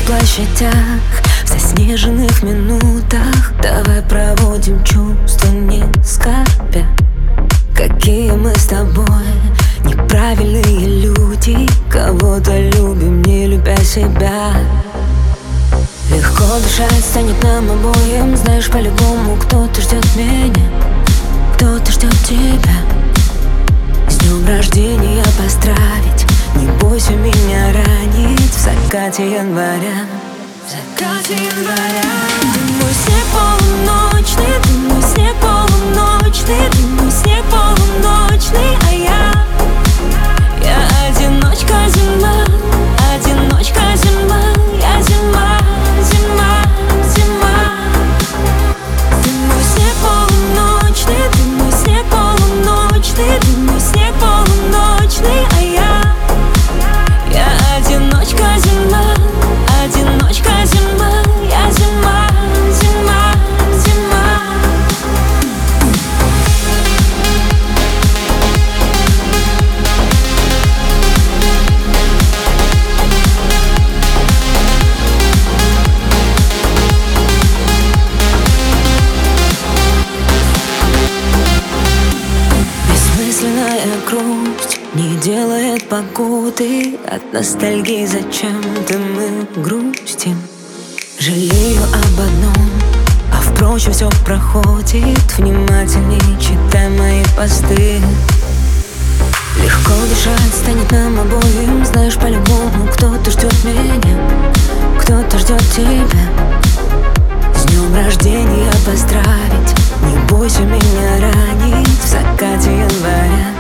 площадях, в заснеженных минутах. Давай проводим чувства, не скорбя. Какие мы с тобой неправильные люди, кого-то любим, не любя себя. Легко дышать станет нам обоим. Знаешь, по-любому кто-то ждет меня, кто-то ждет тебя. С днем рождения поздравить, не бойся меня ранить. В закате января, в закате января. Ты мой снег полуночный, ты мой снег полуночный, ты мой снег полуночный, а я одиночка зима, одиночка зима, я зима, зима, зима. Ты мой снег полуночный, ты мой снег полуночный, ты мой снег полуночный, а я одиночка зима, одиночка зима, я зима, зима, зима. Бессмысленная грусть не делает погоды. От ностальгии зачем-то мы грустим. Жалею об одном, а впрочем все проходит. Внимательней читай мои посты. Легко дышать станет нам обоим. Знаешь, по-любому кто-то ждет меня, кто-то ждет тебя. С днем рождения поздравить, не бойся меня ранить. В закате января,